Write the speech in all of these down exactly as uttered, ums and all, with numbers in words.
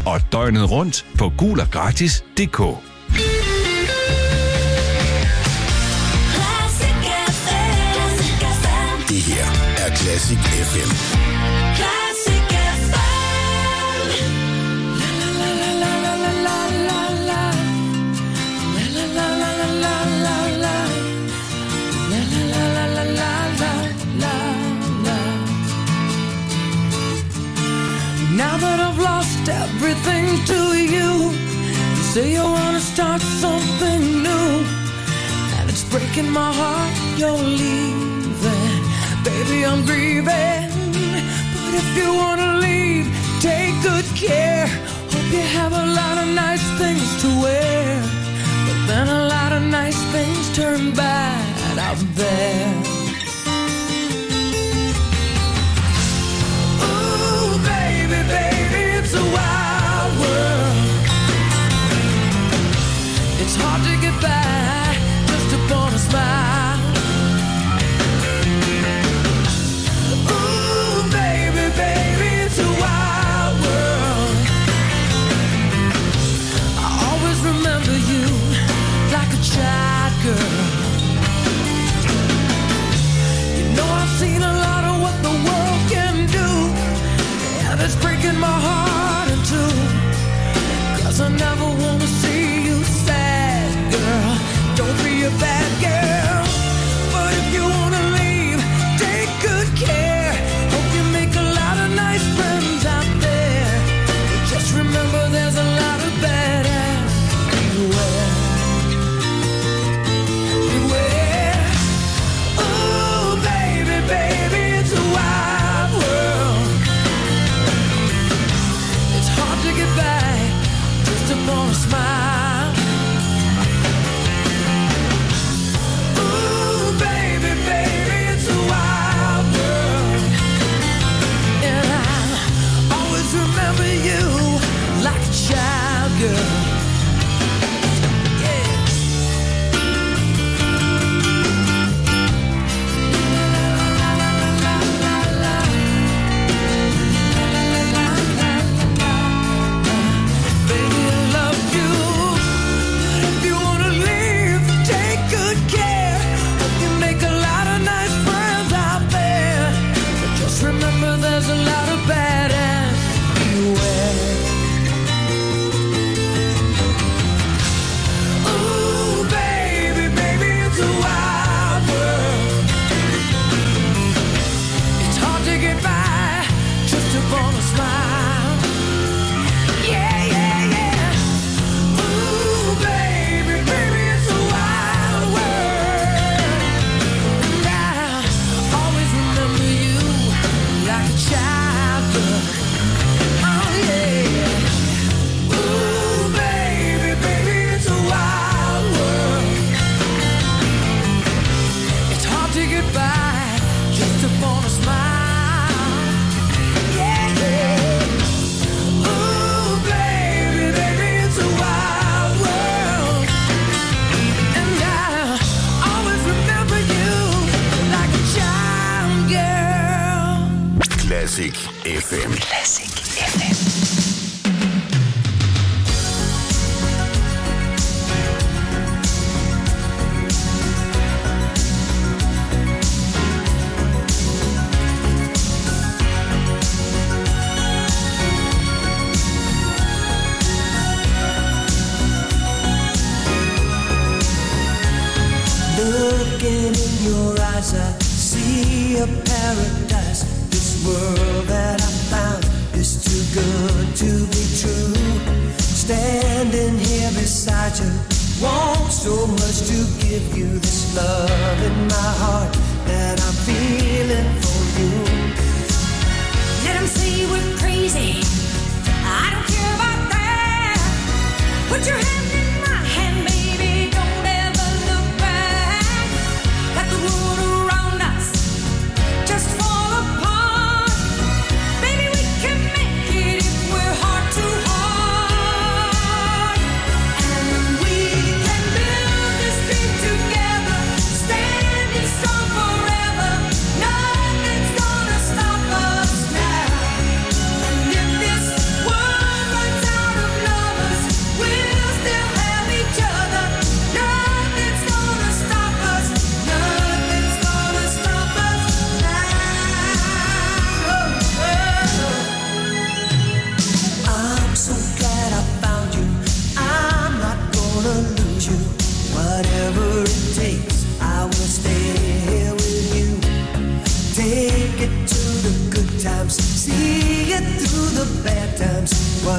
og døgnet rundt på gul og gratis punktum d k. Det her er Classic F M. Classic F M. Now that I've lost everything to you, you say you wanna start something new, and it's breaking my heart you're leaving. Baby, I'm grieving, but if you wanna leave, take good care. Hope you have a lot of nice things to wear, but then a lot of nice things turn bad out there. Baby, it's a wild world. It's hard to get by just upon a smile. Ooh, baby, baby, it's a wild world. I always remember you like a child girl. You know I've seen a lot of what the world can do, and it's breaking my heart in two, 'cause I never wanna see you sad, girl. Don't be a bad girl. But if you wanna leave, take good care. Hope you make a lot of nice friends out there. But just remember there's a lot of bad ass beware. Beware. Ooh, baby, baby, it's a wild world. To get back just upon a smile. Ooh, baby, baby, it's a wild world, and I always remember you like a child girl. Classic F M. Classic F M. Looking in your eyes, I see a paradise. This world that I found is too good to be true. Standing here beside you, want so much to give you this love in my heart that I'm feeling for you. Let them say we're crazy, I don't care about that. Put your hand in my hand, baby, don't ever look back. Let the world around us just fall apart. Baby, we can make it if we're heart to heart. And we can build this dream together, standing strong forever. Nothing's gonna stop us now. And if this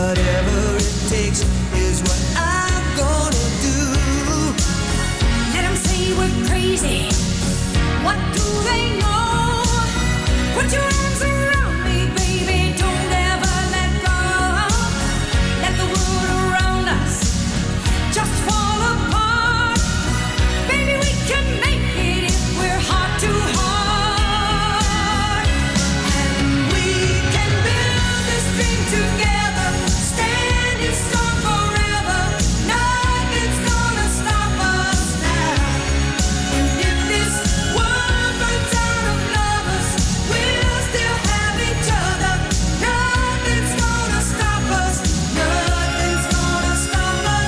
whatever it takes is what I'm gonna do. Let them say we're crazy. What do they know? Put your arms around me, baby. Don't ever let go. Let the world around us just fall apart. Baby, we can make it if we're heart to heart. And we can build this dream together, standing strong forever. Nothing's gonna stop us now. And if this world runs out of lovers, we'll still have each other. Nothing's gonna stop us. Nothing's gonna stop us.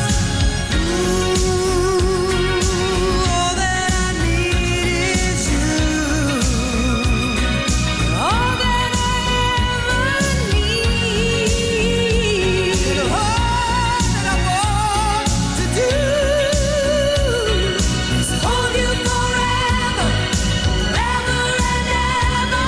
Ooh, all that I need is you. All that I ever need. And all that I want to do is hold you forever, forever and ever.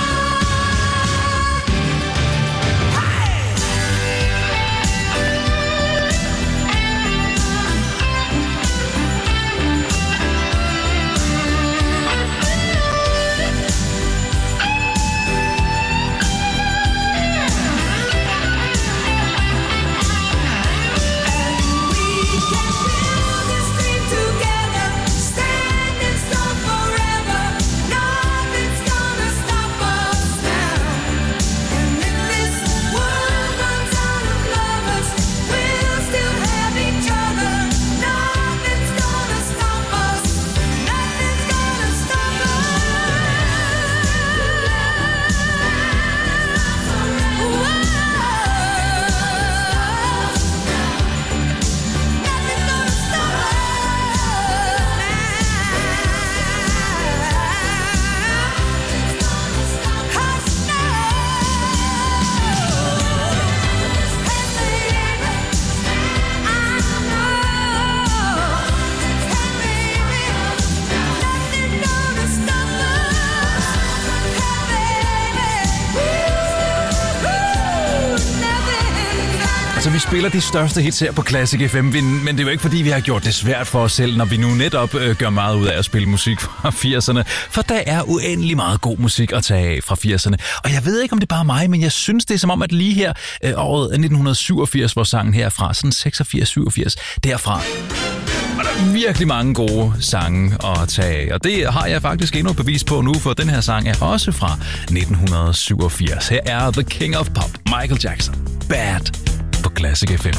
Altså, vi spiller de største hits her på Classic F M, men det er jo ikke, fordi vi har gjort det svært for os selv, når vi nu netop øh, gør meget ud af at spille musik fra firserne. For der er uendelig meget god musik at tage af fra firserne. Og jeg ved ikke, om det er bare mig, men jeg synes, det er som om, at lige her øh, året nitten syvogfirs, hvor sangen herfra, sådan seksogfirs syvogfirs, derfra, og der er virkelig mange gode sange at tage af. Og det har jeg faktisk endnu et bevis på nu, for den her sang er også fra nitten syvogfirs. Her er The King of Pop, Michael Jackson. Bad på Classic F M.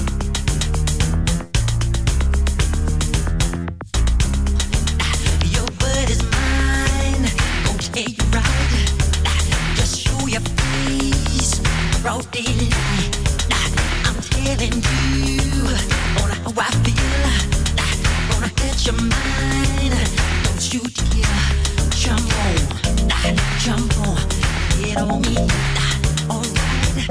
Your word is mine, gon' tell you right. Just show your face, broad daylight. I'm telling you on how I feel. Gonna hit your mind, don't you dare jump on, jump on, get on me, alright.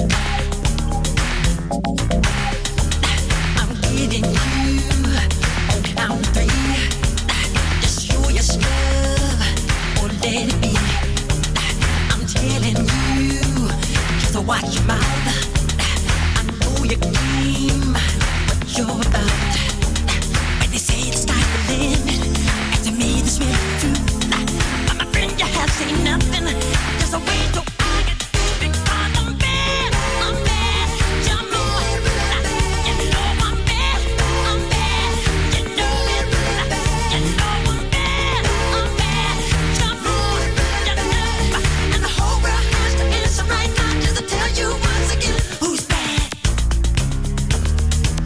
I'm getting you on count three. Just show your stuff or let it be. I'm telling you, just watch your mouth. I know your game, what you're about. When they say the sky's the limit, and to me this may be true. But my friend, you have seen nothing. Just a way to argue because I'm bad, I'm bad. Jump on, you know I'm bad, I'm bad. You know it, you know I'm bad, I'm bad. Jump on, you know, and the whole world has to answer right now just to tell you once again who's bad.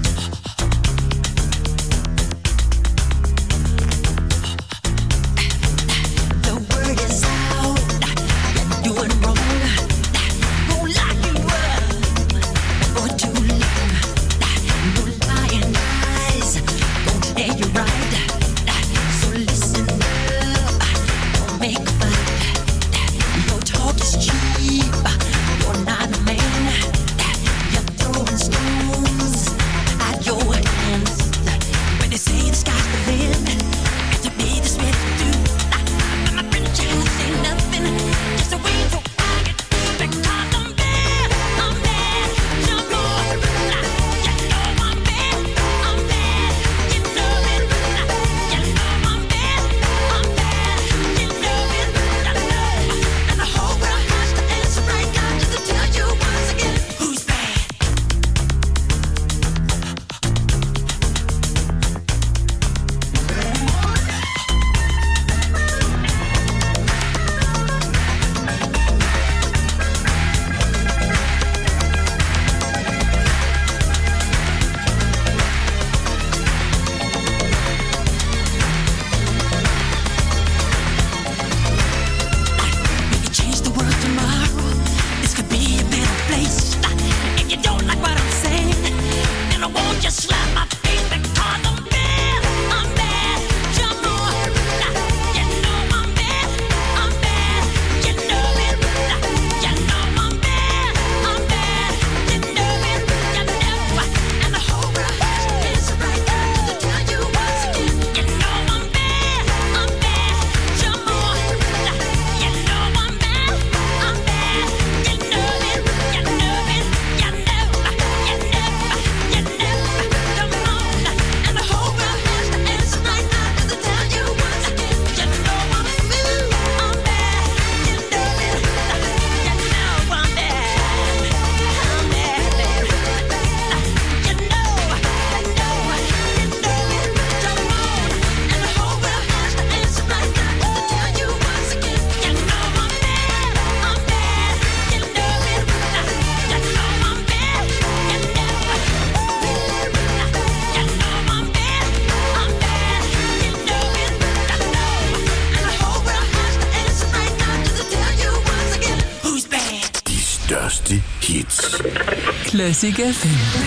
Classic F M.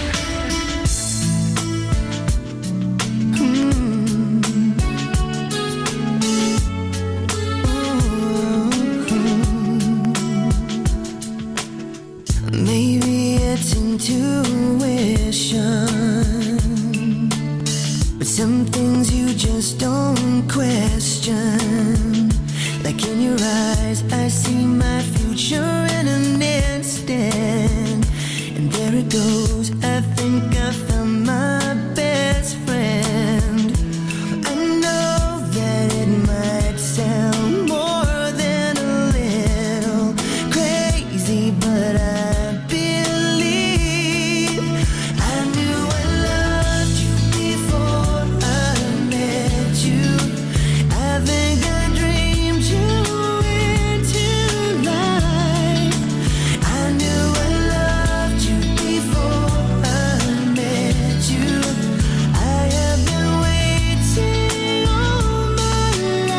Some things you just don't question. Like in your eyes, I see my future in an instant. And there it goes, I think I found my best friend. I know that it might sound more than a little crazy, but I believe I knew I loved you before I met you. I think I dreamed you into life. I knew I loved you before I met you. I have been waiting all my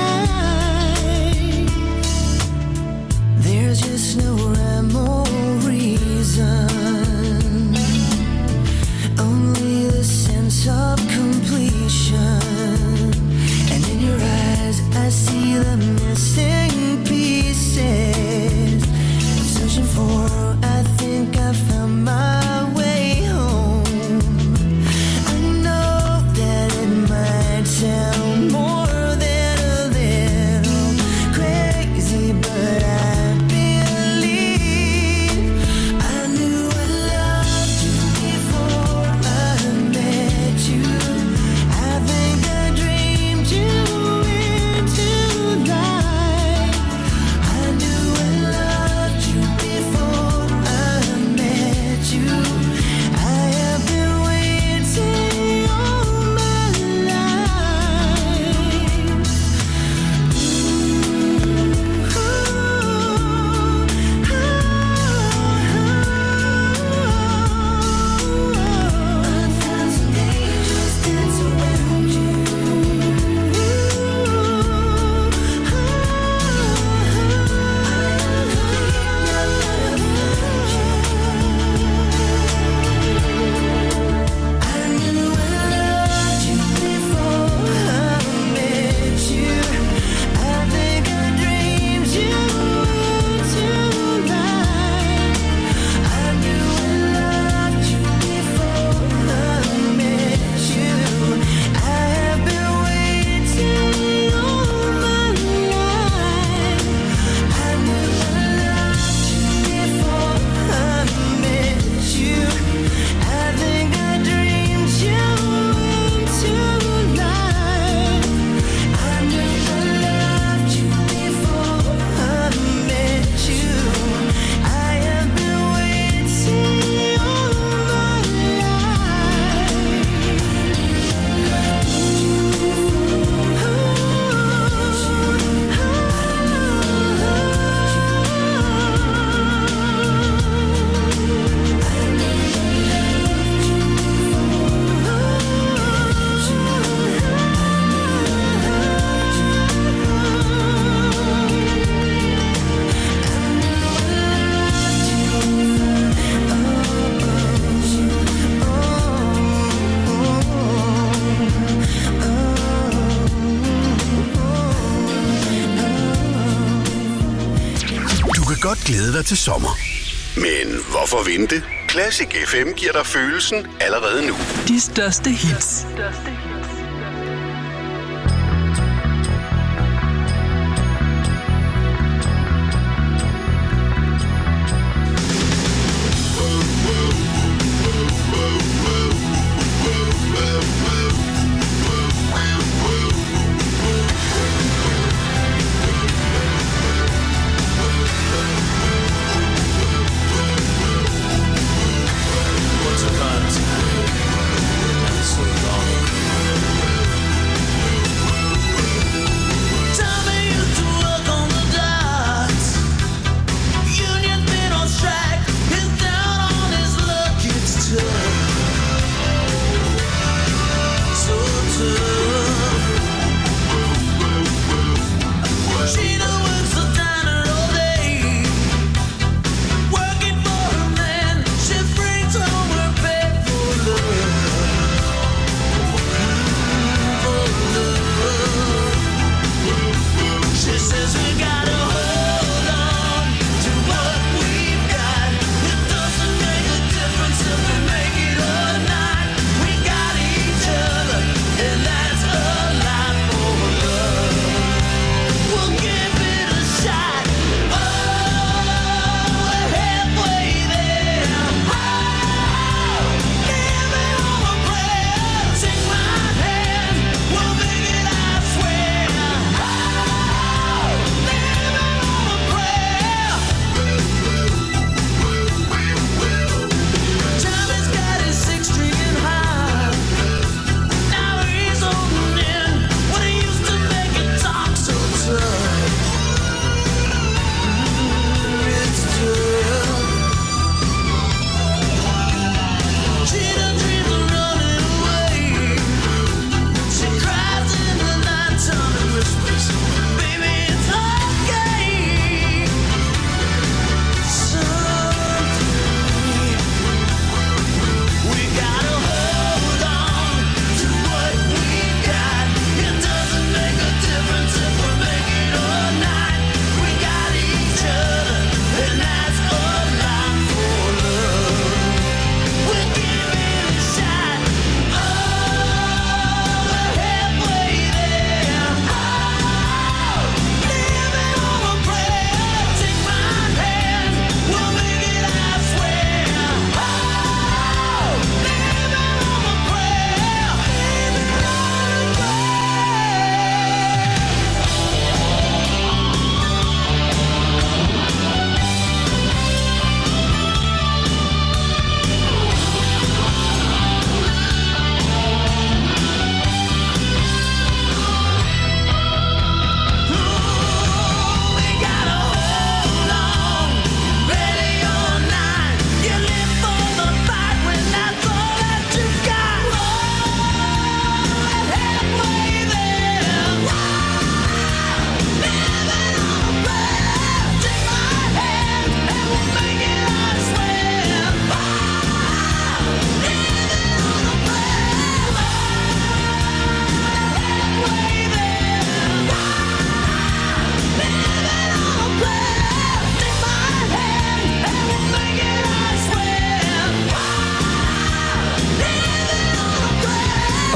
life. There's just no rhyme or reason, only the sense of completion. And in your eyes I see the missing pieces. I'm searching for, I think I found my way home. I know that it might sound more than a little crazy, but I believe I knew I loved you before I met you. I think I dreamed you into life. I knew I loved you before I met you. I have been waiting all my life. A thousand angels dance around you. I knew I loved you before I met you. I think I dreamed you into life. I knew I loved you before I met you. I have been waiting all my life. I knew I loved you before I met you. I think I dreamed you into life. I knew I loved you before I met you. I have been waiting all my Du kan godt glæde dig til sommer. Men hvorfor vente? Classic F M giver dig følelsen allerede nu. De største hits. Once upon a time, not so long ago,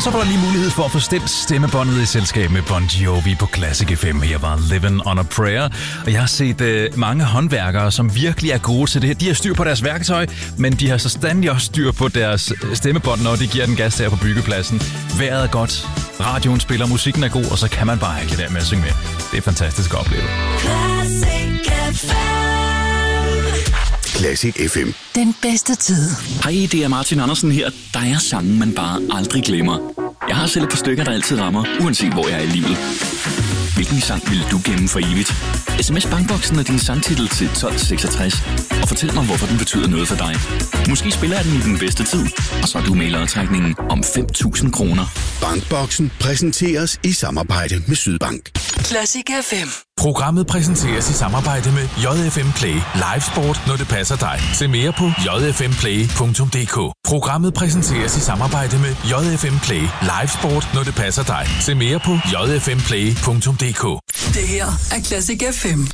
så var der lige mulighed for at få stemt stemmebåndet i selskab med Bon Jovi på Classic F M. Her var Living on a Prayer. Og jeg har set uh, mange håndværkere, som virkelig er gode til det her. De har styr på deres værktøj, men de har så standig også styr på deres stemmebånd, når de giver den gas her på byggepladsen. Vejret er godt, radioen spiller, musikken er god, og så kan man bare ikke lade være med at synge med. Det er fantastisk at opleve. Classic F M. Classic F M. Den bedste tid. Hej, det er Martin Andersen her. Der er sange, man bare aldrig glemmer. Jeg har selv et par stykker, der altid rammer, uanset hvor jeg er i livet. Hvilken sang vil du gemme for evigt? S M S Bankboksen er din sangtitel til tolv seksogtres, og fortæl mig, hvorfor den betyder noget for dig. Måske spiller jeg den i den bedste tid, og så er du med i lodtrækningen om fem tusind kroner. Bankboksen præsenteres i samarbejde med Sydbank. Classic F M. Programmet præsenteres i samarbejde med J F M Play. Live sport, når det passer dig. Se mere på j f m play punktum d k. Programmet præsenteres i samarbejde med J F M Play. Live sport, når det passer dig. Se mere på j f m play punktum d k. Det her er Classic F M.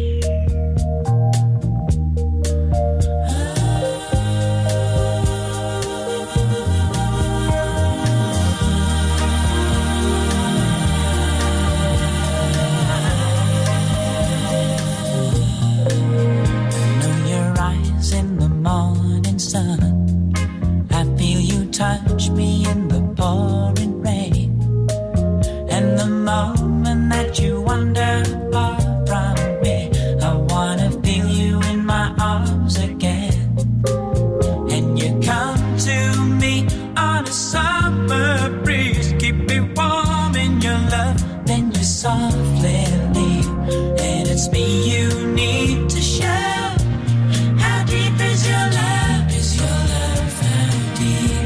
Touch me in the pouring rain, and the moment that you wander far from me, I wanna feel you in my arms again. And you come to me on a summer breeze, keep me warm in your love, then you softly leave, and it's me you need to show. How deep is your love? Is your love how deep?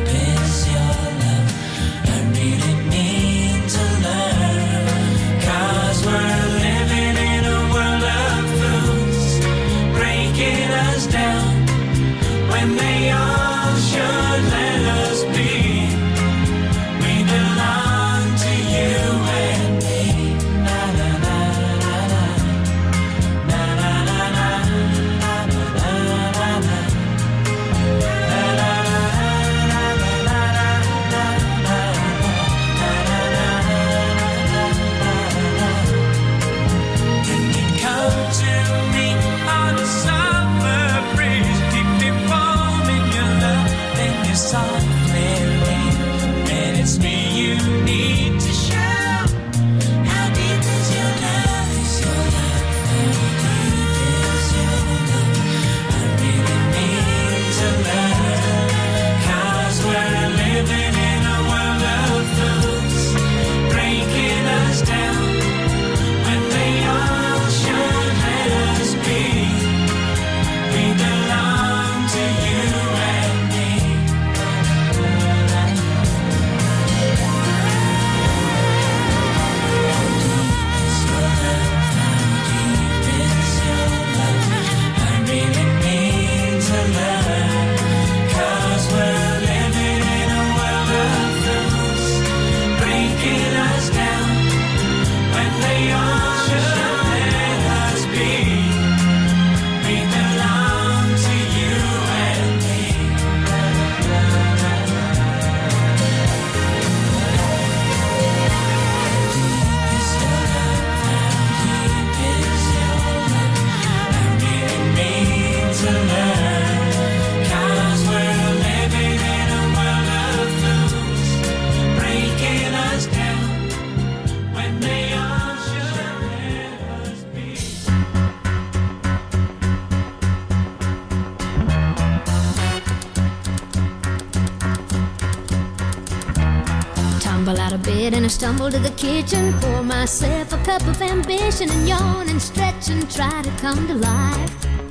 And I stumble to the kitchen, pour myself a cup of ambition, and yawn and stretch and try to come to life.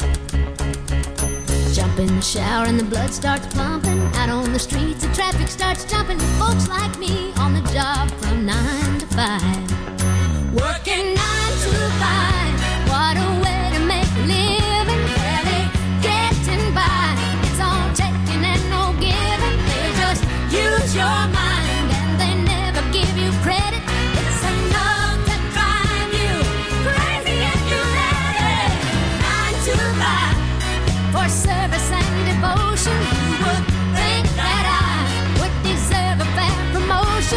Jump in the shower and the blood starts pumping. Out on the streets the traffic starts jumping, with folks like me on the job from nine to five. Working nine to five, what a way to make a living. Barely getting by, it's all taking and no giving. They just use your mind and they never give you credit. It's enough to drive you crazy if you let it. Nine to five, for service and devotion. You would think that I would deserve a fair promotion.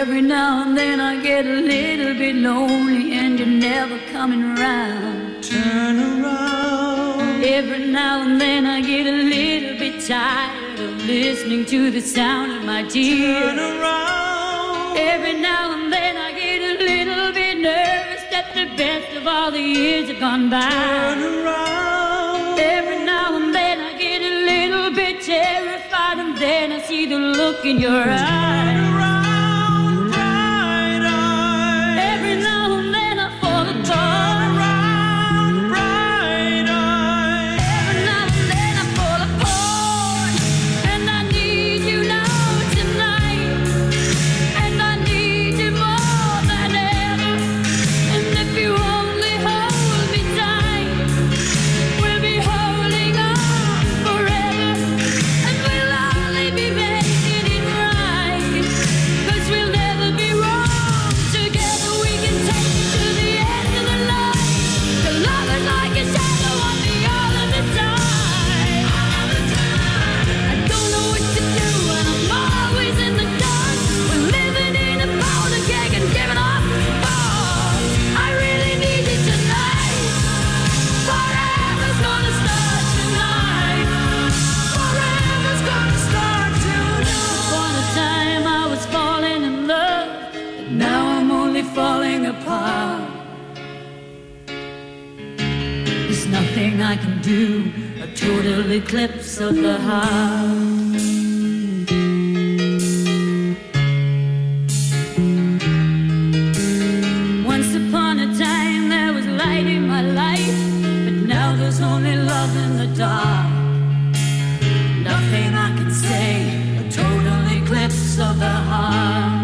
Every now and then I get a little bit lonely and you're never coming around. Turn around. Every now and then I get a little bit tired of listening to the sound of my tears. Turn around. Every now and then I get a little bit nervous that the best of all the years have gone by. Turn around. Every now and then I get a little bit terrified and then I see the look in your eyes. I can do a total eclipse of the heart. Once upon a time there was light in my life, but now there's only love in the dark. Nothing I can say, a total eclipse of the heart.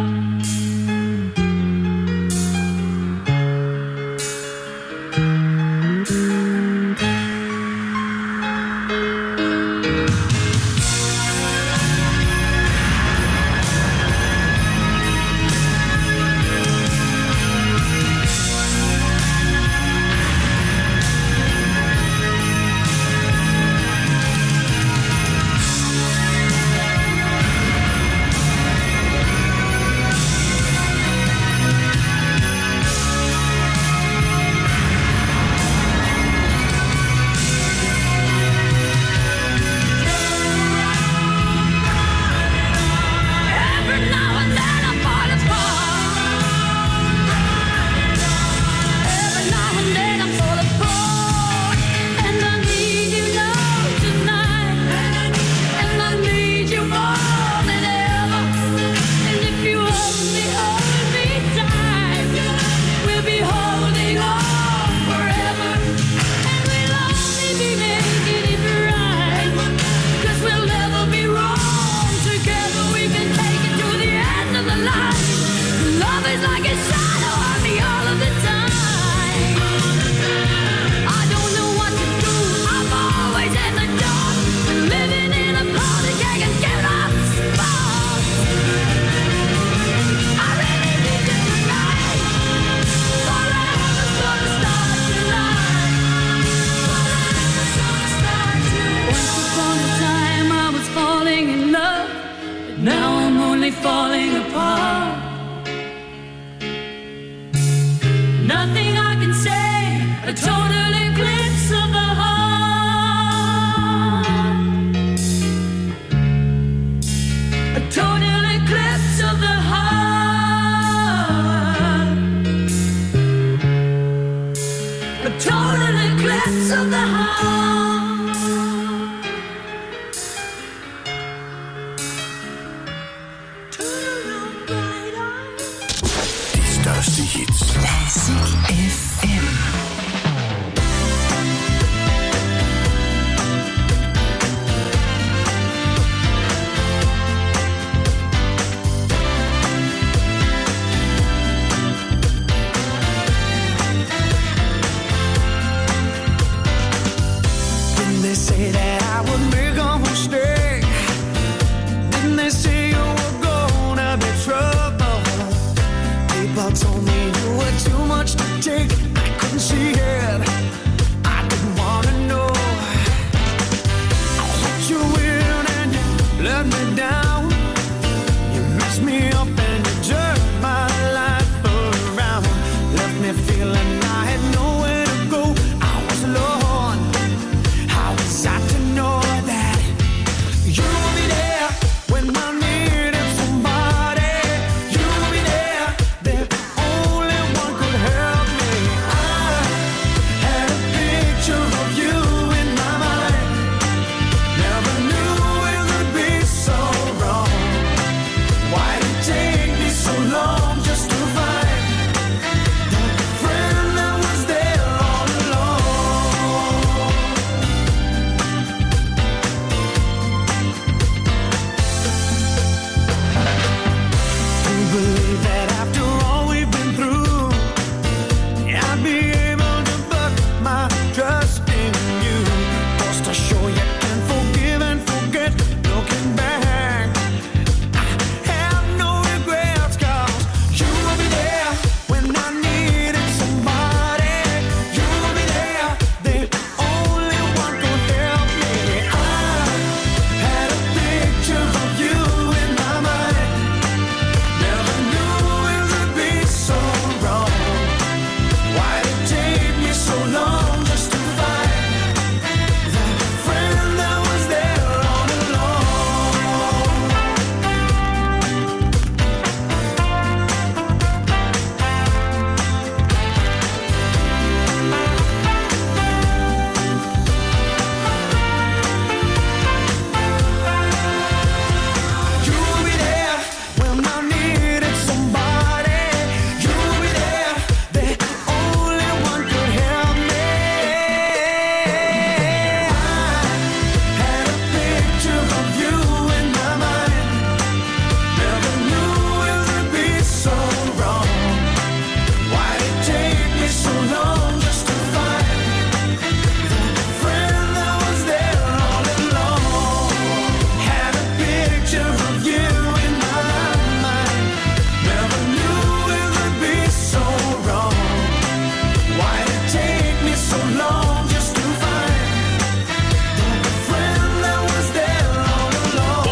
Turn around,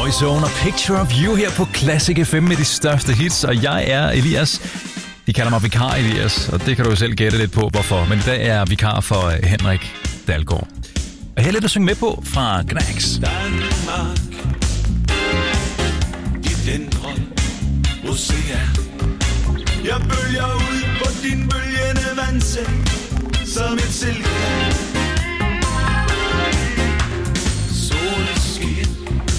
Boyzone og Picture of You her på Classic F M med de største hits. Og jeg er Elias. De kalder mig vikar Elias, og det kan du jo selv gætte lidt på, hvorfor. Men i dag er jeg vikar for Henrik Dahlgaard. Og her er lidt at synge med på fra Knacks. Danmark, dit indre ocean. Jeg bølger ud på din bølgende vandseng som et silke. Solskin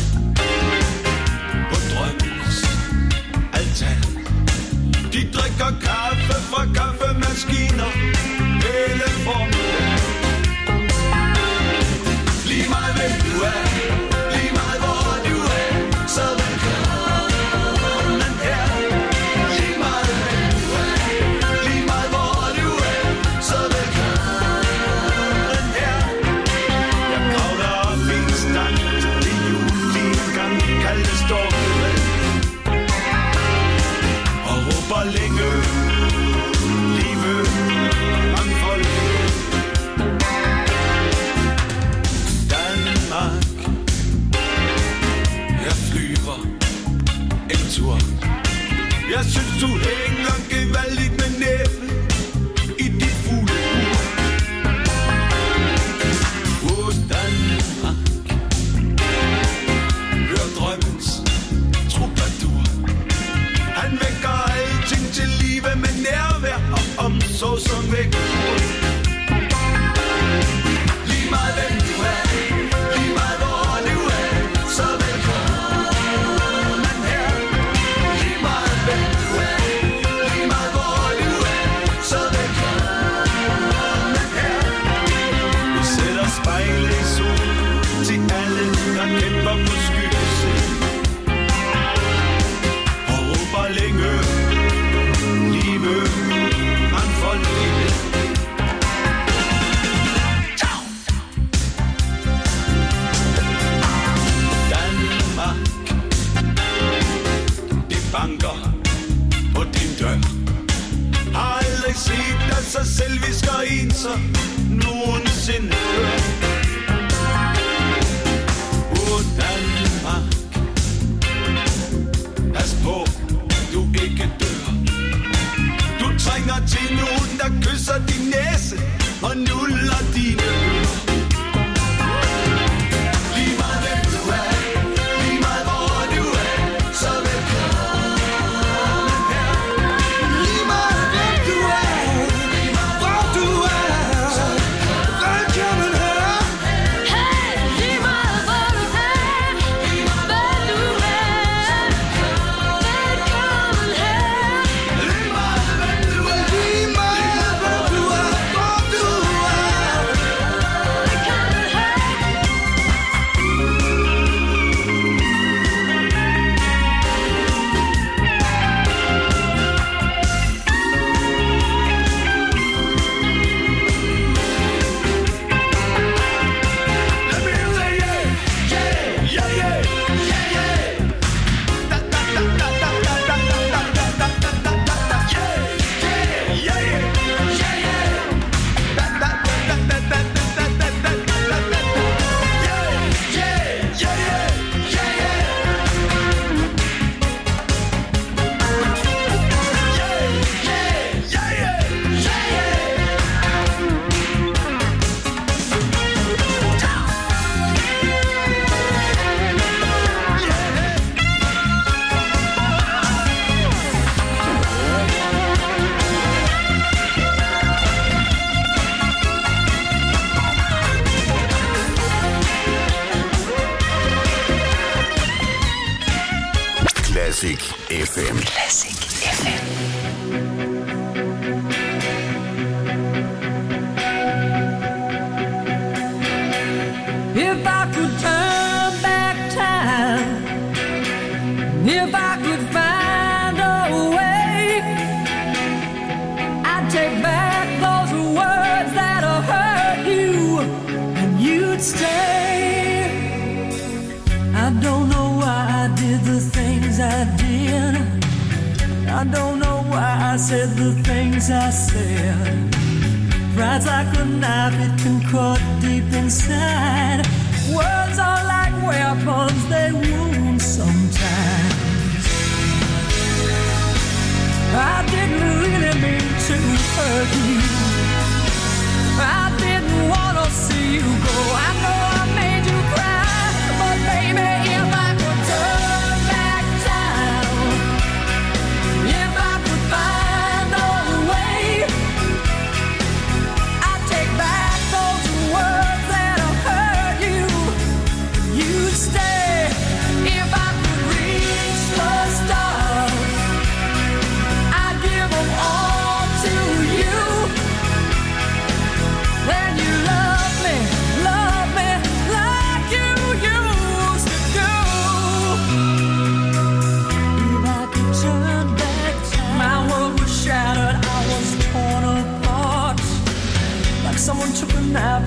på drømmens altan. De drikker kaffe fra kaffemaskiner hele formiddagen. Lige meget hvem du er, lige meget hvor du er, så velkommen her. Lige meget hvem du er, lige meget hvor du er, så velkommen her. Jeg kravler op i en stand, det jul i en gang kalde stormvand. Og råber længe, livet mangfoldigt. Jeg flyver en tur. Jeg synes du hænger gevaldigt med næbet i dit fuglebur. Åh Danmark, hør drømmens troubadour. Han vækker alting til live med nærvær og omsorg som vækker. Lige meget hvem du er, lige meget hvor du er, så velkommen her. Lige meget hvem du er, lige meget hvor du er, så velkommen her. Vi sætter spejle i sol til alle, der kæmper på skyggesiden. Og råber længe, livet mangfoldigt. Banker på din dør. Har aldrig set dig så selvisk og ensom nogensinde før. Åh Danmark, pas på, du ikke dør. Du trænger til nogen, der kysser din næse og nuller dine ører. Lige meget hvem du er, lige meget hvor du er, så velkommen. Classic F M. Classic F M. If I could turn back time, if I could find a way, I'd take back those words that have hurt you, and you'd stay. I don't know why I did the things I did. I don't know why I said the things I said. Pride's like a knife, it can cut deep inside. Words are like weapons, they wound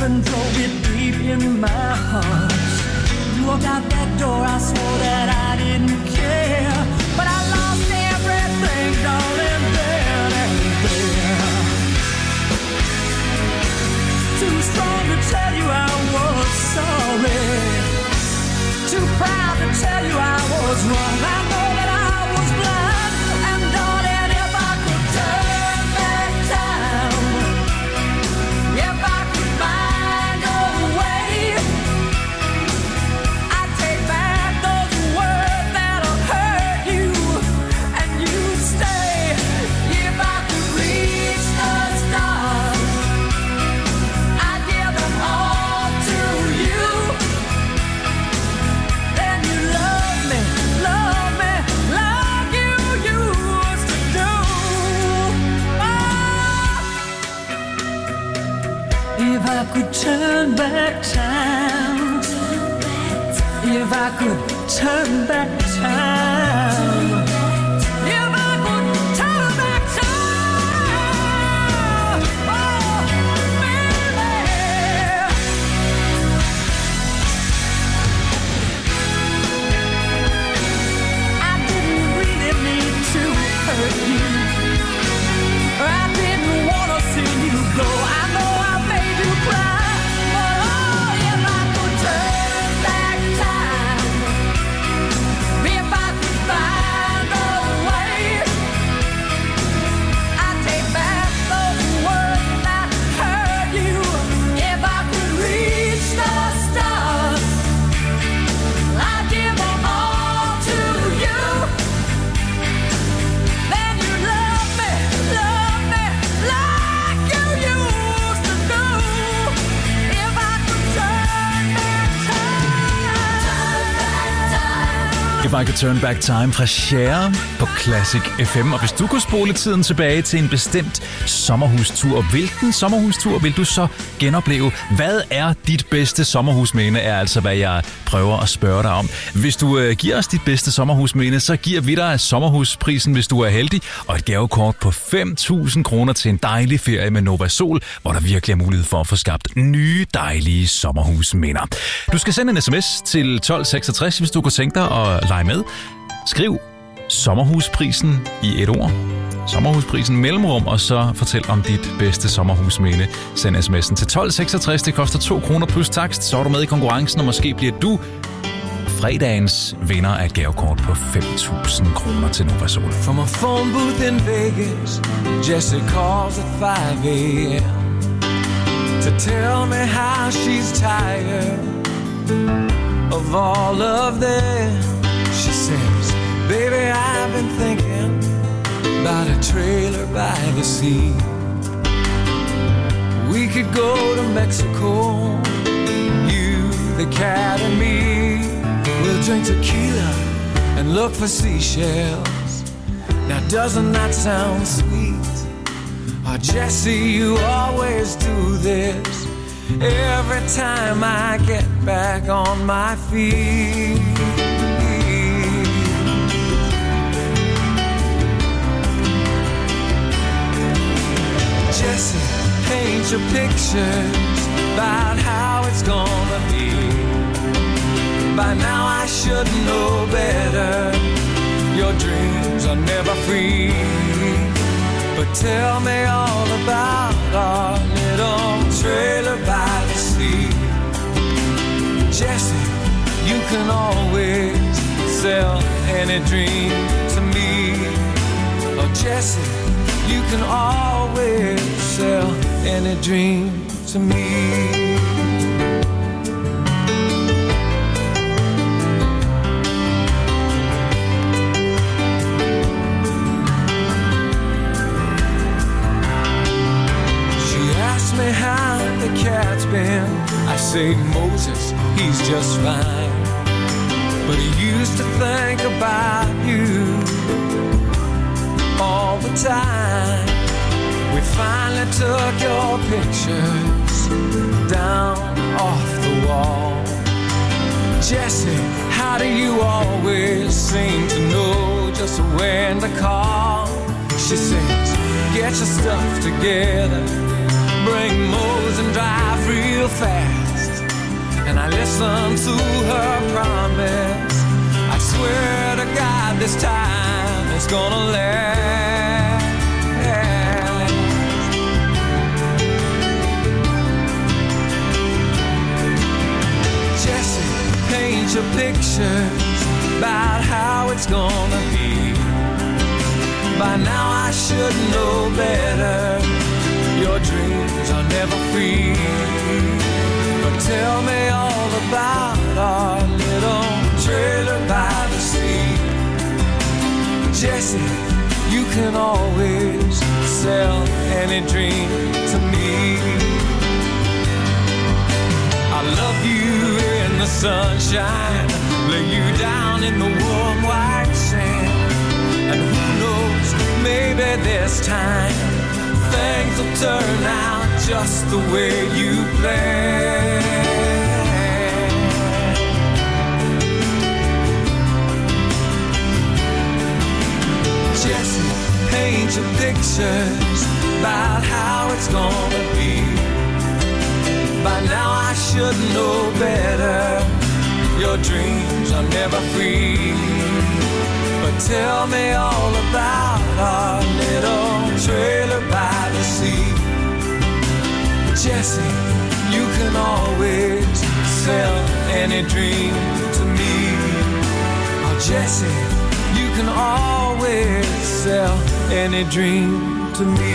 and drove it deep in my heart. You walked out that door, I swore that I didn't care, but I lost everything, darling, then and there. Too strong to tell you I was sorry, too proud to tell you I was wrong. I know that I was blind, and darling, if I could turn back time, if I could find a way, I'd take back those words that'll hurt you, and you stay. If I could reach the stars, I'd give them all to you. Then you love me, love me, like you used to do. Oh. If I could turn back time, if I could turn back time, if I could turn back time, oh, baby. I didn't really mean to hurt you, or I didn't want to see you go. I know I made you cry, but oh, if I could turn back time, if I could find a way, I'd take back those words that hurt you. If I could reach the stars, I'd give them all to you. Then you love me, love me, like you used to do. If I could turn back time, If I Could Turn Back Time fra Cher på Classic F M. Og hvis du kunne spole tiden tilbage til en bestemt sommerhustur, hvilken sommerhustur vil du så genopleve? Hvad er dit bedste sommerhusminde, er altså hvad jeg prøver at spørge dig om. Hvis du øh, giver os dit bedste sommerhusminde, så giver vi dig sommerhusprisen, hvis du er heldig, og et gavekort på fem tusind kroner til en dejlig ferie med Nova Sol, hvor der virkelig er mulighed for at få skabt nye dejlige sommerhusminder. Du skal sende en sms til tolv seksogtres, hvis du kunne tænke dig at lege med. Skriv sommerhusprisen i et ord. Sommerhusprisen mellemrum, og så fortæl om dit bedste sommerhusminde. Send sms'en til tolv seksogtres. Det koster to kroner plus takst. Så er du med i konkurrencen, og måske bliver du fredagens vinder af et gavekort på fem tusind kroner til Nova Sol. from a phone booth in Vegas, Jessie calls at five a.m. to tell me how she's tired of all of them. She says, baby, I've been thinking about a trailer by the sea. We could go to Mexico, you, the cat and me. We'll drink tequila and look for seashells. Now doesn't that sound sweet? Oh, Jessie, you always do this every time I get back on my feet. Jessie, paint your pictures about how it's gonna be. By now I should know better. Your dreams are never free. But tell me all about our little trailer by the sea. Jessie, you can always sell any dream to me. Oh, Jessie, you can always sell any dream to me. Me how the cat's been. I say Moses, he's just fine, but he used to think about you all the time. We finally took your pictures down off the wall. Jessie, how do you always seem to know just when to call? She says, get your stuff together, bring mows and drive real fast. And I listen to her promise. I swear to God this time it's gonna last. Jesse, paint your pictures about how it's gonna be. By now I should know better. Your dreams are never free. But tell me all about our little trailer by the sea. Jesse, you can always sell any dream to me. I love you in the sunshine, lay you down in the warm white sand. And who knows, maybe this time things will turn out just the way you planned. Jesse, paint your pictures about how it's gonna be. By now I should know better. Your dreams are never free. But tell me all about our little trailer by the sea. Jesse, you can always sell any dream to me. Oh, Jesse, you can always sell any dream to me.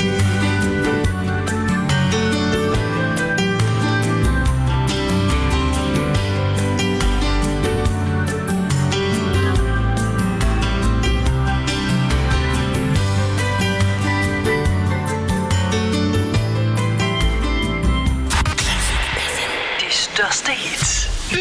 Største hits.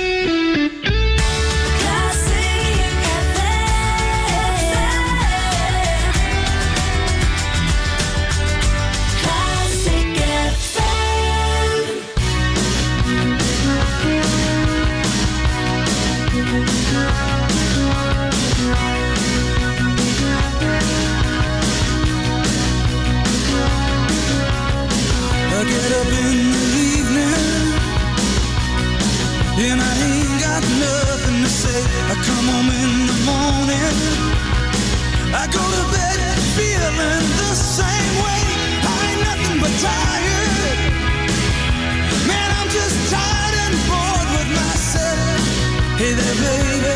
I get up in the evening and I ain't got nothing to say. I come home in the morning, I go to bed feeling the same way. I ain't nothing but tired. Man, I'm just tired and bored with myself. Hey there, baby,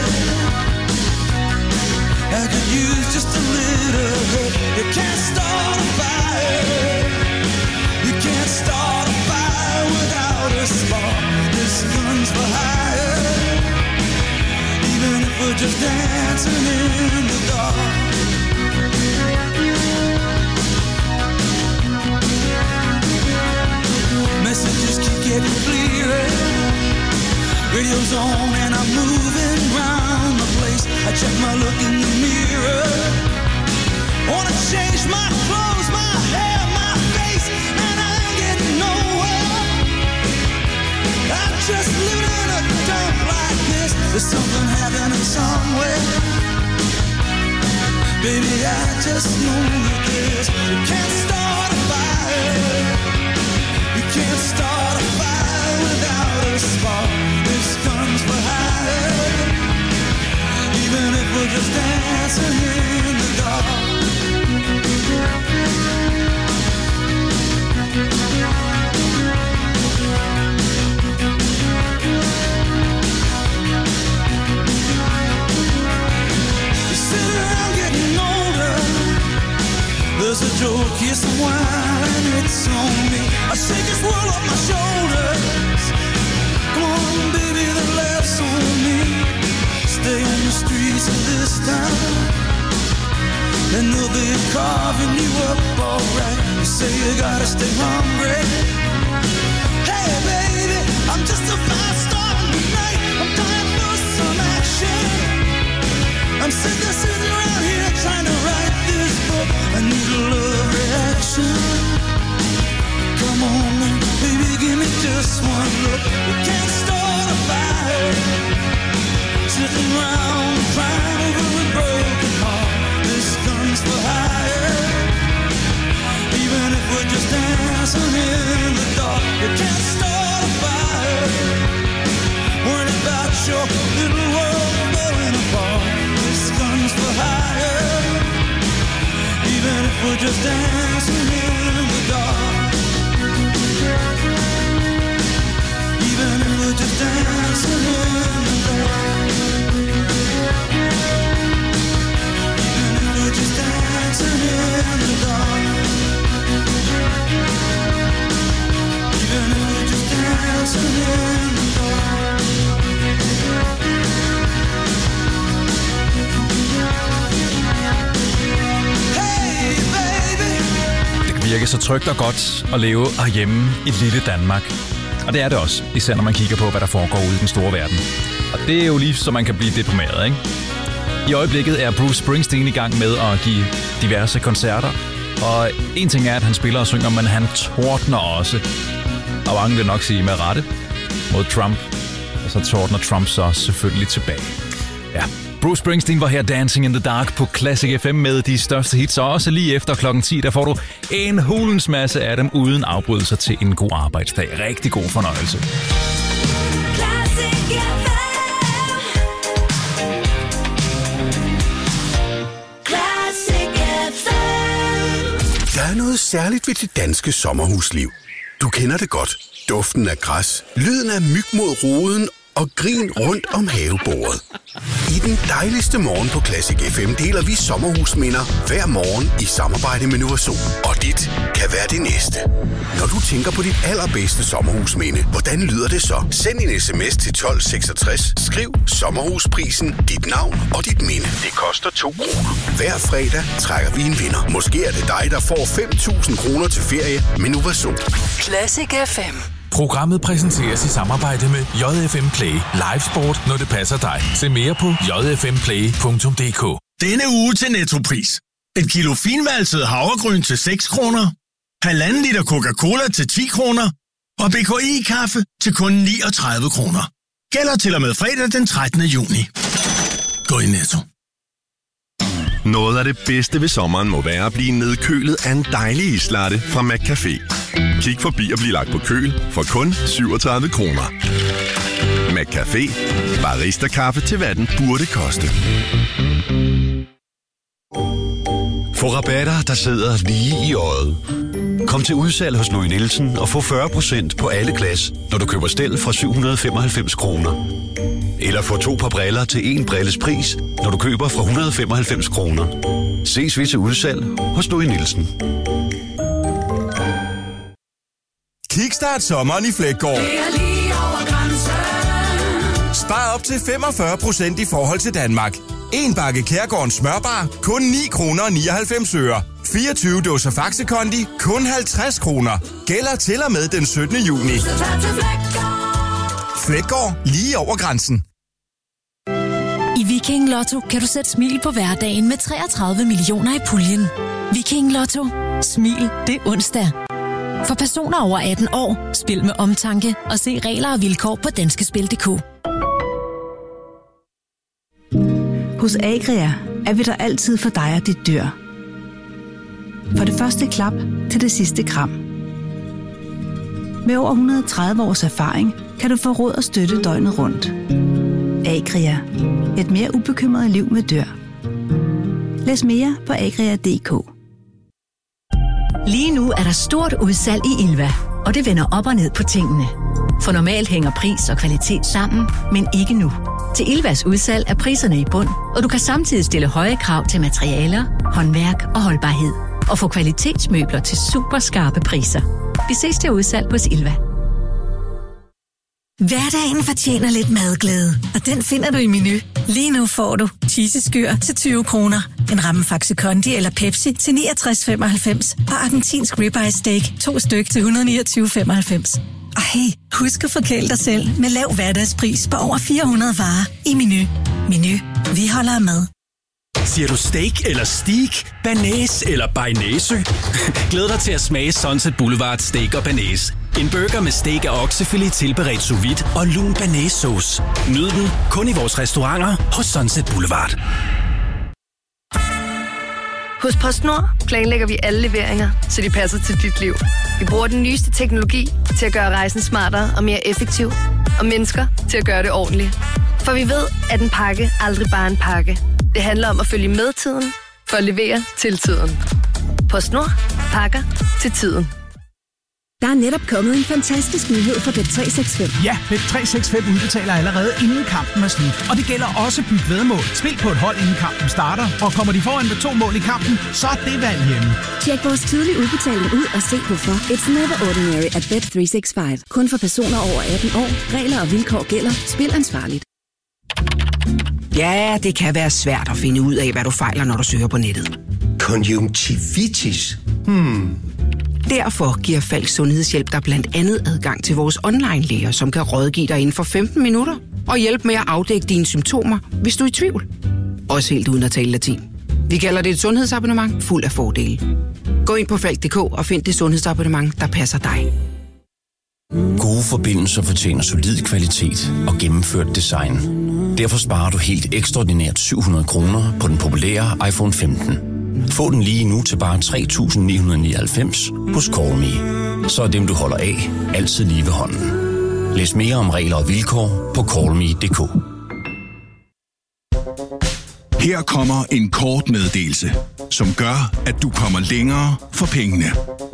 I could use just a little help. You can't start a fire. You can't start a fire without a spark. This gun's for hire. Even if we're just dancing in the dark. Messages keep getting clearer. Radio's on and I'm moving round the place. I check my look in the mirror. Wanna change my clothes, my hair, my face, and I ain't getting nowhere. I'm just living in a dump like this. There's something happening somewhere. Baby, I just know that this. You can't start a fire. You can't start a fire without a spark. This gun's for hire. Even if we're just dancing in the dark. There's a joke, here's some wine, and it's on me. I shake this world off my shoulders. Come on, baby, the laughs on me. Stay on the streets of this town, and they'll be carving you up alright. You say you gotta stay hungry. Hey, baby, I'm just about starting tonight. I'm dying for some action. I'm sick of sitting around here trying to write this book. I need a love reaction. Come on now, baby, give me just one look. We can't start a fire, sitting around crying over a broken heart. This gun's for hire. Even if we're just dancing in just dancing in the dark. Even if we're just dancing in the dark. Even if we're just dancing in the dark. Even if we're just dancing in the dark. Hey baby. Det kan virke så trygt og godt at leve herhjemme i lille Danmark. Og det er det også, især når man kigger på, hvad der foregår ude i den store verden. Og det er jo lige så man kan blive deprimeret, ikke? I øjeblikket er Bruce Springsteen i gang med at give diverse koncerter. Og en ting er, at han spiller og synger, men han tordner også. Og mange vil nok sige med rette mod Trump. Og så tordner Trump så selvfølgelig tilbage. Ja, Bruce Springsteen var her Dancing in the Dark på Classic F M med de største hits. Og også lige efter klokken ti, der får du en hulens masse af dem uden afbrydelser til en god arbejdsdag. Rigtig god fornøjelse. Der er noget særligt ved det danske sommerhusliv. Du kender det godt. Duften af græs, lyden af myg mod roden og grin rundt om havebordet. I den dejligste morgen på Classic F M deler vi sommerhusminder hver morgen i samarbejde med Novation. Og dit kan være det næste. Når du tænker på dit allerbedste sommerhusminde, hvordan lyder det så? Send en sms til tolv seksogtres, skriv sommerhusprisen, dit navn og dit minde. Det koster to kroner. Hver fredag trækker vi en vinder. Måske er det dig, der får fem tusind kroner til ferie med Novation. Classic F M. Programmet præsenteres i samarbejde med J F M Play. Live sport, når det passer dig. Se mere på j f m play punktum d k. Denne uge til Nettopris. Et kilo finvalset havregryn til seks kroner. Halvanden liter Coca-Cola til ti kroner. Og B K I-kaffe til kun niogtredive kroner. Gælder til og med fredag den trettende juni. Gå i Netto. Noget af det bedste ved sommeren må være at blive nedkølet af en dejlig islatte fra McCafé. Kig forbi og bliv lagt på køl for kun syvogtredive kroner. McCafé. Barista-kaffe til hvad den burde koste. Få rabatter, der sidder lige i øjet. Kom til udsalg hos Louis Nielsen og få fyrre procent på alle glas, når du køber stel fra syv hundrede femoghalvfems kroner. Eller få to par briller til en brilles pris, når du køber fra et hundrede femoghalvfems kroner. Ses vi til udsalg hos Louis Nielsen. Kickstart sommeren i Fleggaard. Det er lige over grænsen. Spar op til femogfyrre procent i forhold til Danmark. En bakke Kærgårdens smørbar, kun ni kroner og nioghalvfems øre. fireogtyve dåser Faxe Kondi, kun halvtreds kroner. Gælder til og med den syttende juni. Fleggaard, lige over grænsen. I Viking Lotto kan du sætte smil på hverdagen med treogtredive millioner i puljen. Viking Lotto. Smil det er onsdag. For personer over atten år, spil med omtanke og se regler og vilkår på danskespil punktum d k. Hos Agria er vi der altid for dig og dit dyr. For det første klap til det sidste kram. Med over et hundrede og tredive års erfaring kan du få råd og støtte døgnet rundt. Agria. Et mere ubekymret liv med dyr. Læs mere på agria punktum d k. Lige nu er der stort udsalg i Ilva, og det vender op og ned på tingene. For normalt hænger pris og kvalitet sammen, men ikke nu. Til Ilvas udsalg er priserne i bund, og du kan samtidig stille høje krav til materialer, håndværk og holdbarhed. Og få kvalitetsmøbler til super skarpe priser. Vi ses til udsalg hos Ilva. Hverdagen fortjener lidt madglæde, og den finder du i Menu. Lige nu får du cheeseskyr til tyve kroner, en ramme Faxe Kondi eller Pepsi til niogtres femoghalvfems og argentinsk ribeye steak to styk til et hundrede og niogtyve femoghalvfems. Og hey, husk at forkæle dig selv med lav hverdagspris på over fire hundrede varer i Menu. Menu. Vi holder med. Siger du steak eller steak, banæs eller bearnaise? Glæd dig til at smage Sunset Boulevard Steak og Banæs. En burger med steak af oksefilet tilberedt sous vide og lun banæssauce. Nyd den kun i vores restauranter hos Sunset Boulevard. Hos PostNord planlægger vi alle leveringer, så de passer til dit liv. Vi bruger den nyeste teknologi til at gøre rejsen smartere og mere effektiv, og mennesker til at gøre det ordentligt. For vi ved, at en pakke aldrig bare er en pakke. Det handler om at følge med tiden for at levere til tiden. PostNord. Pakker til tiden. Der er netop kommet en fantastisk nyhed fra Bet tre seks fem. Ja, Bet tre seks fem udbetaler allerede inden kampen er slut. Og det gælder også byt væddemål. Spil på et hold inden kampen starter. Og kommer de foran med to mål i kampen, så er det valg hjemme. Tjek vores tidlige udbetaling ud og se hvorfor. It's never ordinary at Bet tre seks fem. Kun for personer over atten år. Regler og vilkår gælder. Spil ansvarligt. Ja, det kan være svært at finde ud af, hvad du fejler, når du søger på nettet. Konjunktivitis? Hmm... Derfor giver Falk Sundhedshjælp dig blandt andet adgang til vores online-læger, som kan rådgive dig inden for femten minutter og hjælpe med at afdække dine symptomer, hvis du er i tvivl. Også helt uden at tale latin. Vi kalder det et sundhedsabonnement fuld af fordele. Gå ind på falk punktum d k og find det sundhedsabonnement, der passer dig. Gode forbindelser fortjener solid kvalitet og gennemført design. Derfor sparer du helt ekstraordinært syv hundrede kroner på den populære iPhone femten. Få den lige nu til bare tre tusind ni hundrede nioghalvfems hos Call Me. Så er dem, du holder af, altid lige ved hånden. Læs mere om regler og vilkår på call me punktum d k. Her kommer en kort meddelelse, som gør, at du kommer længere for pengene.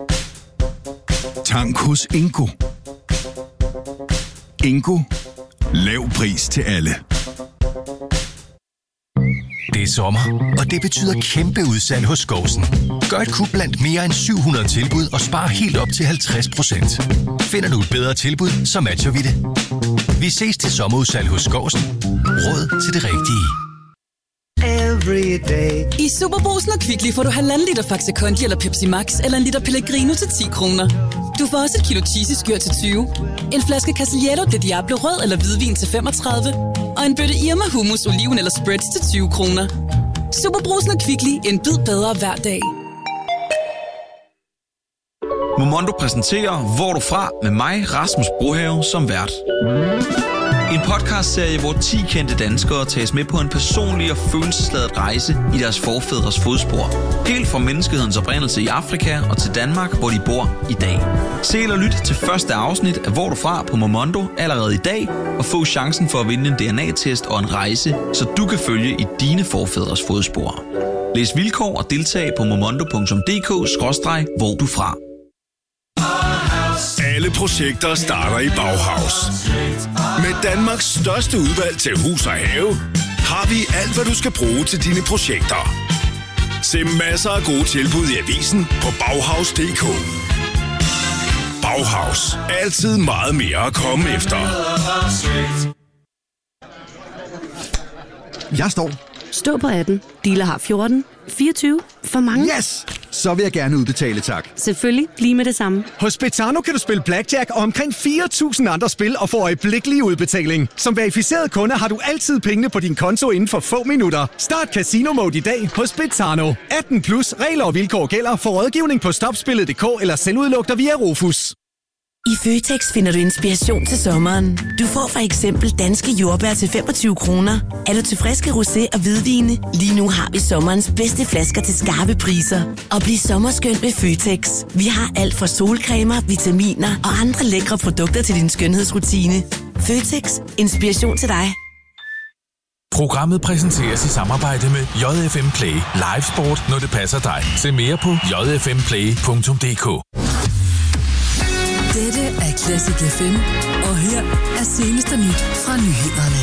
Tank hos Ingo. Ingo. Lav pris til alle. Det er sommer, og det betyder kæmpe udsalg hos Skovsen. Gør et kub blandt mere end syv hundrede tilbud og spar helt op til halvtreds procent. Finder du et bedre tilbud, så matcher vi det. Vi ses til sommerudsalg hos Skovsen. Råd til det rigtige. I Superbrugsen og Kvickly får du halvanden liter Faxe Kondi eller Pepsi Max eller en liter Pellegrino til ti kroner. Du får også et kilo cheesy-skyr til tyve, en flaske Casiello de Diablo rød eller hvidvin til femogtredive og en bøtte Irma hummus, oliven eller spreads til tyve kroner. Superbrugsen og Kvickly, en bid bedre hver dag. Momondo præsenterer Hvor er du fra? Med mig, Rasmus Brohave, som vært. En podcastserie, hvor ti kendte danskere tages med på en personlig og følelsesladet rejse i deres forfædres fodspor. Helt fra menneskehedens oprindelse i Afrika og til Danmark, hvor de bor i dag. Se eller lyt til første afsnit af Hvor er du fra? På Momondo allerede i dag, og få chancen for at vinde en D N A-test og en rejse, så du kan følge i dine forfædres fodspor. Læs vilkår og deltag på momondo punktum d k skråstreg hvor du fra. Alle projekter starter i Bauhaus. Med Danmarks største udvalg til hus og have, har vi alt, hvad du skal bruge til dine projekter. Se masser af gode tilbud i avisen på bauhaus punktum d k. Bauhaus. Altid meget mere at komme efter. Jeg står. Stå på atten. Dealer har fjorten. fireogtyve. For mange. Yes! Så vil jeg gerne udbetale, tak. Selvfølgelig. Lige med det samme. Hos Betano kan du spille blackjack og omkring fire tusind andre spil og få øjeblikkelig udbetaling. Som verificeret kunde har du altid pengene på din konto inden for få minutter. Start Casino Mode i dag hos Betano. atten plus. Regler og vilkår gælder. For rådgivning på stopspillet punktum d k eller selvudlugter via Rufus. I Føtex finder du inspiration til sommeren. Du får for eksempel danske jordbær til femogtyve kroner. Er du til friske rosé og hvidvine? Lige nu har vi sommerens bedste flasker til skarpe priser. Og bliv sommerskønt med Føtex. Vi har alt fra solcremer, vitaminer og andre lækre produkter til din skønhedsrutine. Føtex. Inspiration til dig. Programmet præsenteres i samarbejde med J F M Play. Live sport, når det passer dig. Se mere på j f m play punktum d k. Dette er Classic F M, og her er seneste nyt fra nyhederne.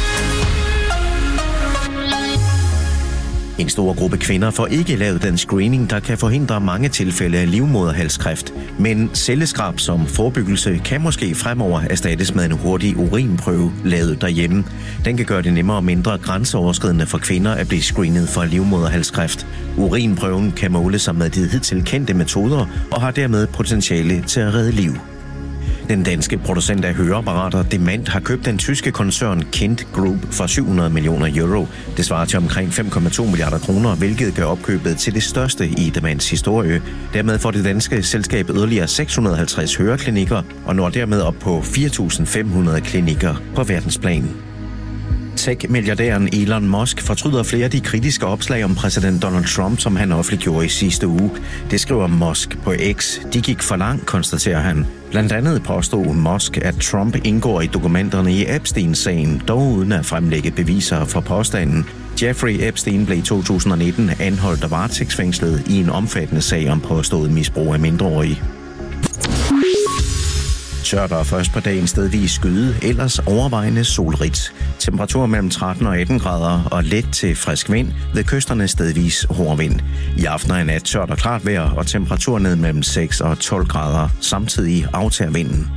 En stor gruppe kvinder får ikke lavet den screening, der kan forhindre mange tilfælde af livmoderhalskræft. Men celleskrab som forebyggelse kan måske fremover erstattes med en hurtig urinprøve lavet derhjemme. Den kan gøre det nemmere og mindre grænseoverskridende for kvinder at blive screenet for livmoderhalskræft. Urinprøven kan måle sig med de hidtil kendte metoder og har dermed potentiale til at redde liv. Den danske producent af høreapparater Demant har købt den tyske koncern Kind Group for syv hundrede millioner euro. Det svarer til omkring fem komma to milliarder kroner, hvilket gør opkøbet til det største i Demants historie. Dermed får det danske selskab yderligere seks hundrede og halvtreds høreklinikker og når dermed op på fire tusind fem hundrede klinikker på verdensplan. Tech-milliardæren Elon Musk fortryder flere af de kritiske opslag om præsident Donald Trump, som han offentliggjorde i sidste uge. Det skriver Musk på X. De gik for langt, konstaterer han. Blandt Blandt andet påstod Musk, at Trump indgår i dokumenterne i Epstein-sagen, dog uden at fremlægge beviser for påstanden. Jeffrey Epstein blev i to tusind nitten anholdt og varetægtsfængslet i en omfattende sag om påstået misbrug af mindreårige. Tørt og først på dagen stedvis skyde, ellers overvejende solrigt. Temperatur mellem tretten og atten grader og let til frisk vind, ved kysterne stedvis hård vind. I aften og i nat tørt og klart vejr og temperatur ned mellem seks og tolv grader. Samtidig aftager vinden.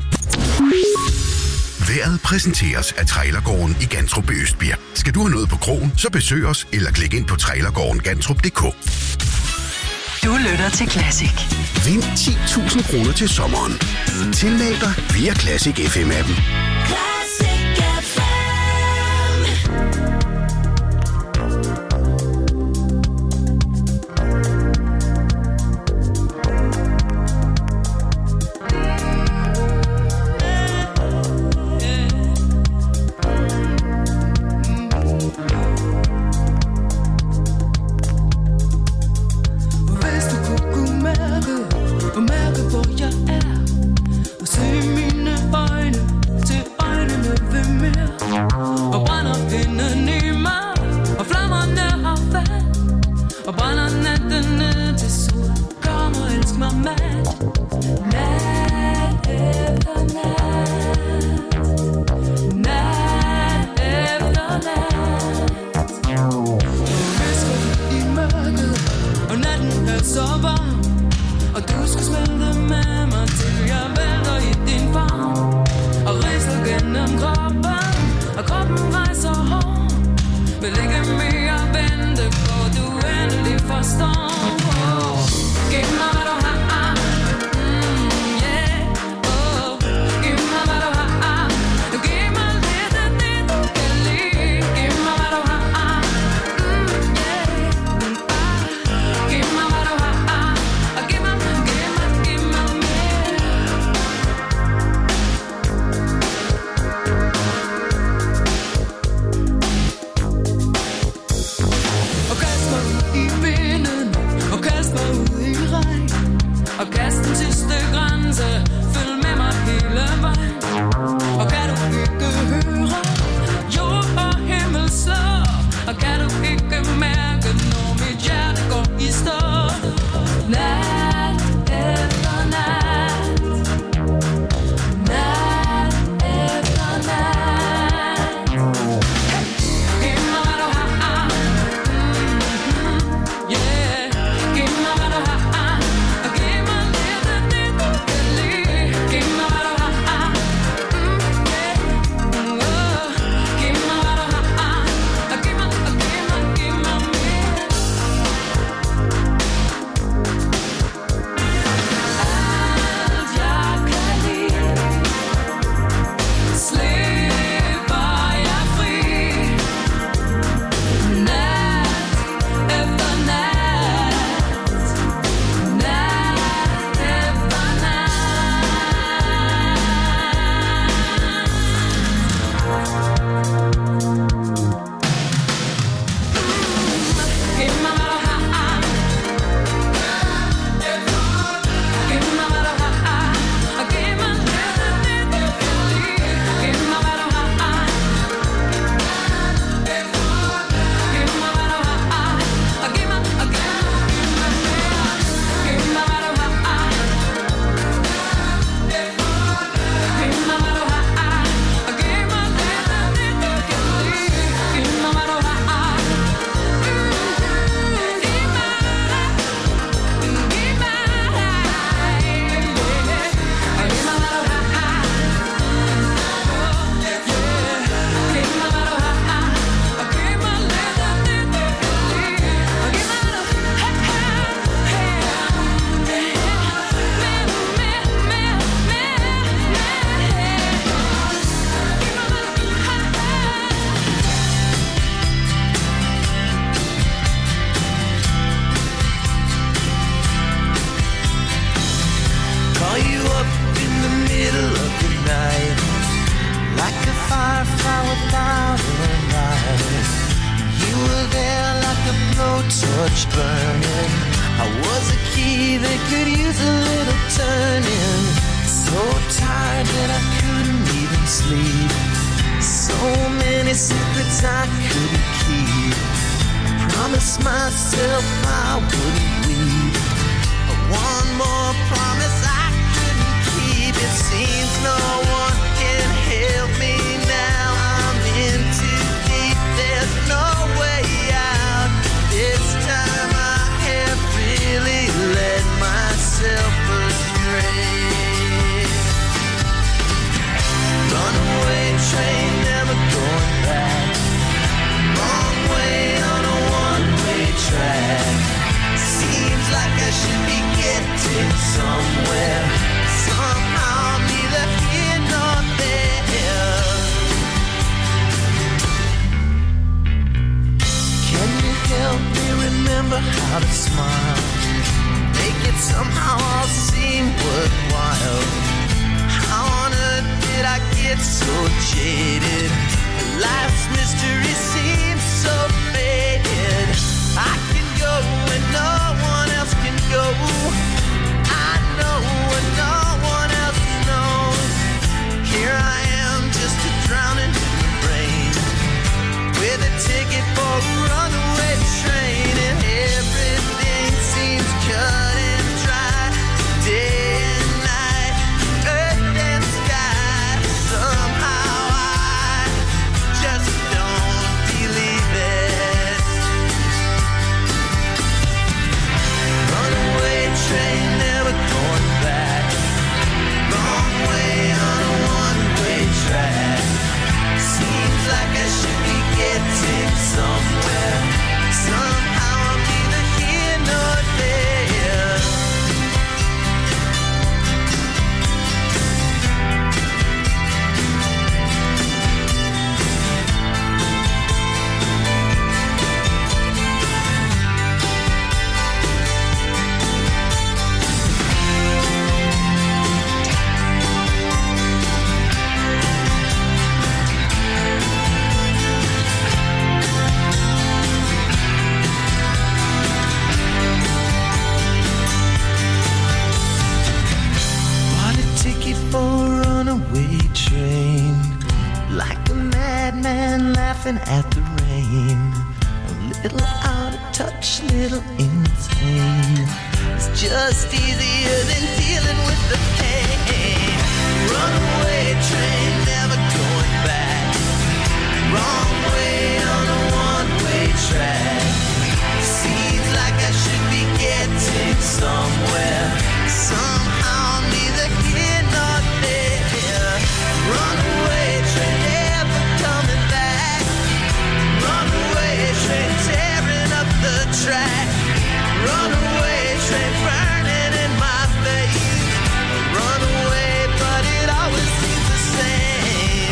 Vejret præsenteres af Trailergården i Gantrup Østbjerg. Skal du have noget på krogen, så besøg os eller klik ind på trailergården gantrup punktum d k. Du lytter til Classic. Vind ti tusind kroner til sommeren. Tilmeld dig via Classic F M-appen. torch burning. I was a key that could use a little turning. So tired that I couldn't even sleep. So many secrets I couldn't keep. I promised myself I wouldn't weep. But one more promise I couldn't keep. It seems no one can help me now. I'm in too deep, there's no way out. This time I have really led myself astray. Runaway train, never going back. Wrong way on a one-way track. Seems like I should be getting somewhere. Somehow neither here nor there. Can you help me remember how to smile? Make it somehow all seem worthwhile. How on earth did I get so jaded? Life's mystery seems so faded. I can go when no one else can go. I know when no one else knows. Here I am, just a drowning in the rain, with a ticket for a runaway train, and everything seems cut and dry. Day and night, earth and sky. Somehow I just don't believe it. Runaway train, never going back. Wrong way on a one-way track. Seems like I should be getting somewhere. Somehow I'm neither here nor there. Bought a ticket for a runaway train, like a madman laughing at the rain. A little out of touch, little insane. It's just easier than dealing with the pain. Runaway train, never going back. Wrong way on a one-way track. Seems like I should be getting somewhere. Somehow I'm neither here nor there. Runaway train, never coming back. Runaway train, tearing up the track. Runaway train, burning in my veins. Runaway, but it always seems the same.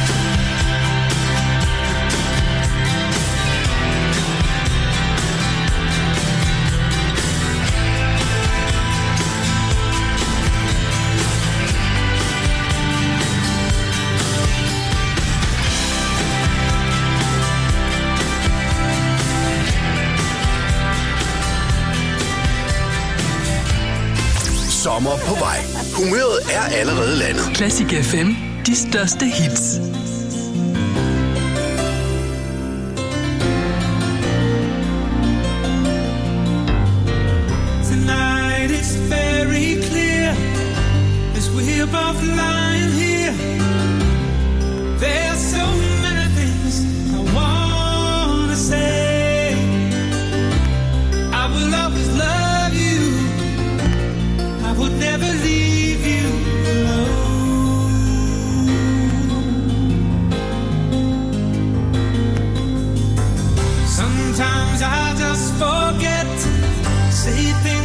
Sommer på vej. Humøret er allerede landet. Classic F M. De største hits. Tonight it's very clear as we're both lying here. There's so many things I wanna say. I will always love you. I would never leave you alone. Sometimes I just forget, say things